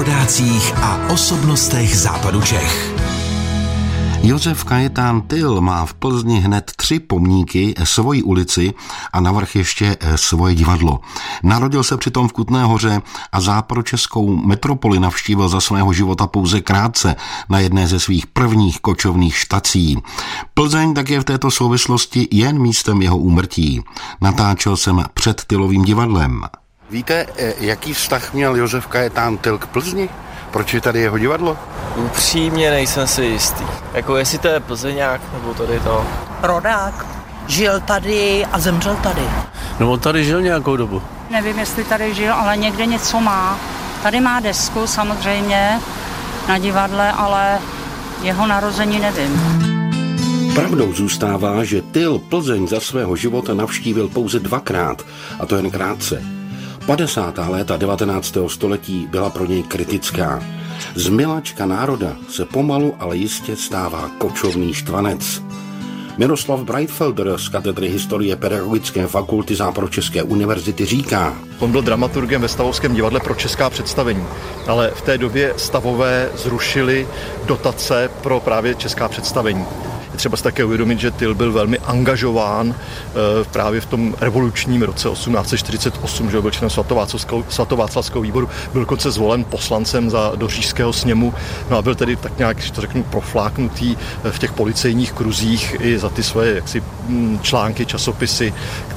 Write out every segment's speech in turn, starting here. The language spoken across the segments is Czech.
rodácích a osobnostech západu Čech. Josef Kajetán Tyll má v Plzni hned 3 pomníky, svoji ulici a navrch ještě svoje divadlo. Narodil se přitom v Kutné Hoře a západočeskou metropoli navštívil za svého života pouze krátce na jedné ze svých prvních kočovných štací. Plzeň tak je v této souvislosti jen místem jeho úmrtí. Natáčel jsem před Tyllovým divadlem. Víte, jaký vztah měl Josef Kajetán Tyll k Plzni? Proč je tady jeho divadlo? Upřímně nejsem si jistý. Jako jestli to je Plzeňák, nebo tady to. Rodák. Žil tady a zemřel tady. No on tady žil nějakou dobu. Nevím, jestli tady žil, ale někde něco má. Tady má desku samozřejmě na divadle, ale jeho narození nevím. Pravdou zůstává, že Tyll Plzeň za svého života navštívil pouze 2krát, a to jen krátce. 50. léta 19. století byla pro něj kritická. Z miláčka národa se pomalu, ale jistě stává kočovný štvanec. Miroslav Breitfelder z katedry historie Pedagogické fakulty Západočeské univerzity říká: On byl dramaturgem ve Stavovském divadle pro česká představení, ale v té době stavové zrušili dotace pro právě česká představení. Je třeba si také uvědomit, že Tyll byl velmi angažován právě v tom revolučním roce 1848, že byl členem svatováclavského výboru, byl dokonce zvolen poslancem do Říšského sněmu, no a byl tedy tak nějak, že to řeknu, profláknutý v těch policejních kruzích i za ty svoje jaksi články, časopisy,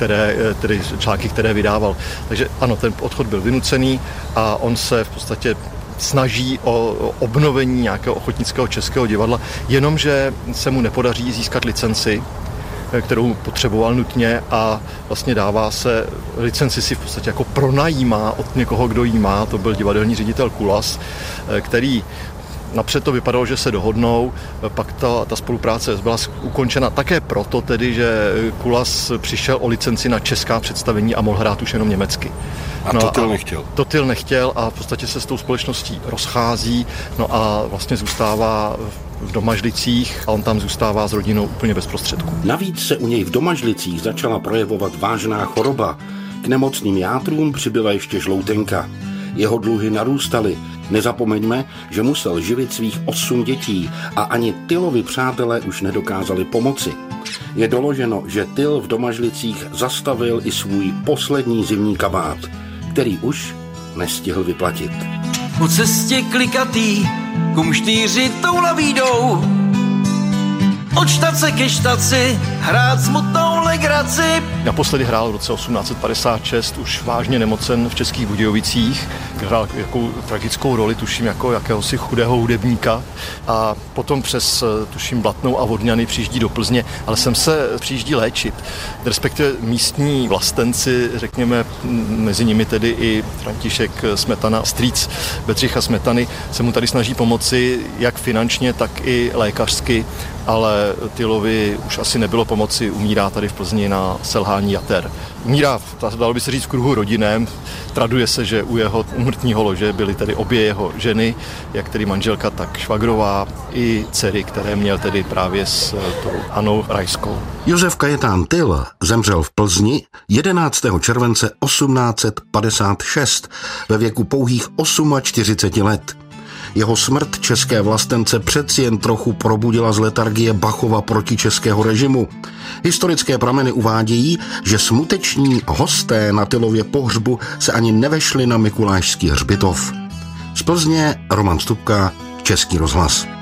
které vydával. Takže ano, ten odchod byl vynucený a on se v podstatě snaží o obnovení nějakého ochotnického českého divadla, jenomže se mu nepodaří získat licenci, kterou potřeboval nutně, a vlastně dává se, licenci si v podstatě jako pronajímá od někoho, kdo jí má, to byl divadelní ředitel Kulas, který napřed to vypadalo, že se dohodnou, pak ta spolupráce byla ukončena také proto tedy, že Kulas přišel o licenci na česká představení a mohl hrát už jenom německy. A to Tyll nechtěl. To Tyll nechtěl a v podstatě se s tou společností rozchází, no a vlastně zůstává v Domažlicích a on tam zůstává s rodinou úplně bez prostředků. Navíc se u něj v Domažlicích začala projevovat vážná choroba. K nemocným játrům přibyla ještě žloutenka. Jeho dluhy narůstaly. Nezapomeňme, že musel živit svých 8 dětí a ani Tyllovi přátelé už nedokázali pomoci. Je doloženo, že Tyll v Domažlicích zastavil i svůj poslední zimní kabát, který už nestihl vyplatit. Po cestě klikatý, kumštýři toulaví jdou, od štace ke štaci, hrát smutnou legraci. Naposledy hrál v roce 1856, už vážně nemocen v Českých Budějovicích. Hrál jakou tragickou roli, tuším, jako jakéhosi chudého hudebníka. A potom přes, tuším, Blatnou a Vodňany přijíždí do Plzně, ale sem se přijíždí léčit. Respektive místní vlastenci, řekněme, mezi nimi tedy i František Smetana, strýc Bedřicha Smetany, se mu tady snaží pomoci jak finančně, tak i lékařsky, ale Tyllovi už asi nebylo pomoci, umírá tady v Plzni na selhání jater. Umírá, dalo by se říct, v kruhu rodinném. Traduje se, že u jeho úmrtního lože byly tedy obě jeho ženy, jak tedy manželka, tak švagrová, i dcery, které měl tedy právě s tou Annou Rajskou. Josef Kajetán Tyll zemřel v Plzni 11. července 1856 ve věku pouhých 48 let. Jeho smrt české vlastence přeci jen trochu probudila z letargie Bachova protičeského režimu. Historické prameny uvádějí, že smuteční hosté na Tyllově pohřbu se ani nevešli na Mikulášský hřbitov. Z Plzně Roman Stupka, Český rozhlas.